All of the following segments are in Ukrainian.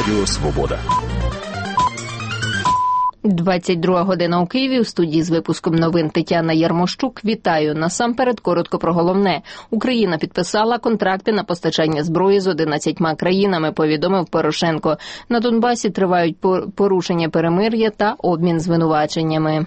Радіо Свобода. 22 година у Києві. У студії з випуском новин Тетяна Ярмощук. Вітаю. Насамперед, коротко про головне. Україна підписала контракти на постачання зброї з 11 країнами, повідомив Порошенко. На Донбасі тривають порушення перемир'я та обмін звинуваченнями.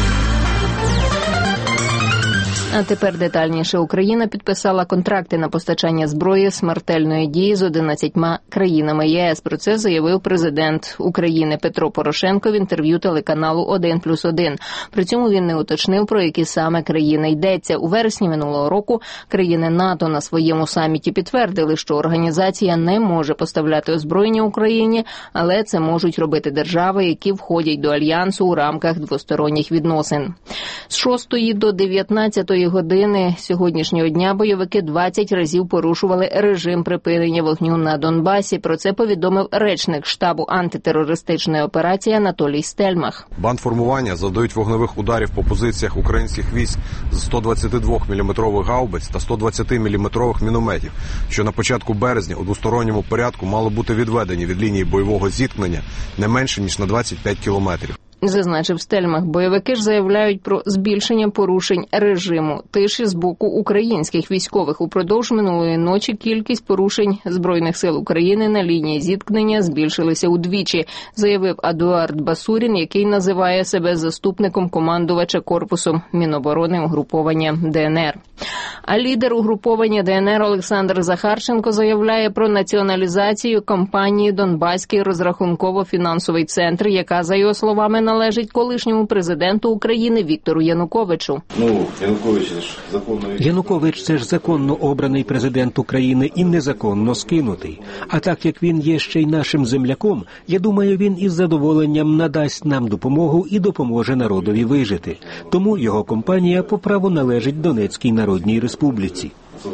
А тепер детальніше. Україна підписала контракти на постачання зброї смертельної дії з 11 країнами ЄС. Про це заявив президент України Петро Порошенко в інтерв'ю телеканалу «1+1». При цьому він не уточнив, про які саме країни йдеться. У вересні минулого року країни НАТО на своєму саміті підтвердили, що організація не може поставляти озброєння Україні, але це можуть робити держави, які входять до Альянсу у рамках двосторонніх відносин. З 6 до 19 години сьогоднішнього дня бойовики 20 разів порушували режим припинення вогню на Донбасі. Про це повідомив речник штабу антитерористичної операції Анатолій Стельмах. Бандформування завдають вогневих ударів по позиціях українських військ з 122-мм гаубиць та 120-мм мінометів, що на початку березня у двосторонньому порядку мало бути відведені від лінії бойового зіткнення не менше, ніж на 25 кілометрів. Зазначив Стельмах. Бойовики ж заявляють про збільшення порушень режиму тиші з боку українських військових. Упродовж минулої ночі кількість порушень Збройних сил України на лінії зіткнення збільшилися удвічі, заявив Едуард Басурін, який називає себе заступником командувача корпусом Міноборони угруповання ДНР. А лідер угруповання ДНР Олександр Захарченко заявляє про націоналізацію компанії «Донбаський розрахунково-фінансовий центр», яка, за його словами, належить колишньому президенту України Віктору Януковичу. Янукович – це ж законно обраний президент України і незаконно скинутий. А так як він є ще й нашим земляком, я думаю, він із задоволенням надасть нам допомогу і допоможе народові вижити. Тому його компанія по праву належить Донецькій Народній Республіці.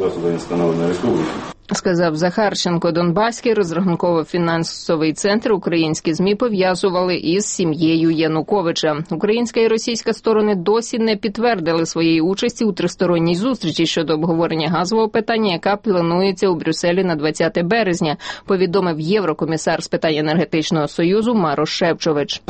Сказав Захарченко. Донбаський розрахунково-фінансовий центр українські ЗМІ пов'язували із сім'єю Януковича. Українська і російська сторони досі не підтвердили своєї участі у тристоронній зустрічі щодо обговорення газового питання, яка планується у Брюсселі на 20 березня, повідомив єврокомісар з питань енергетичного союзу Марош Шефчович.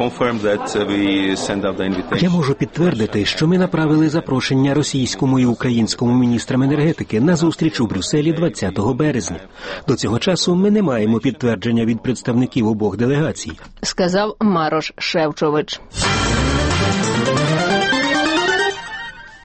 Я можу підтвердити, що ми направили запрошення російському і українському міністрам енергетики на зустріч у Брюсселі 20 березня. До цього часу ми не маємо підтвердження від представників обох делегацій, сказав Марош Шефчович.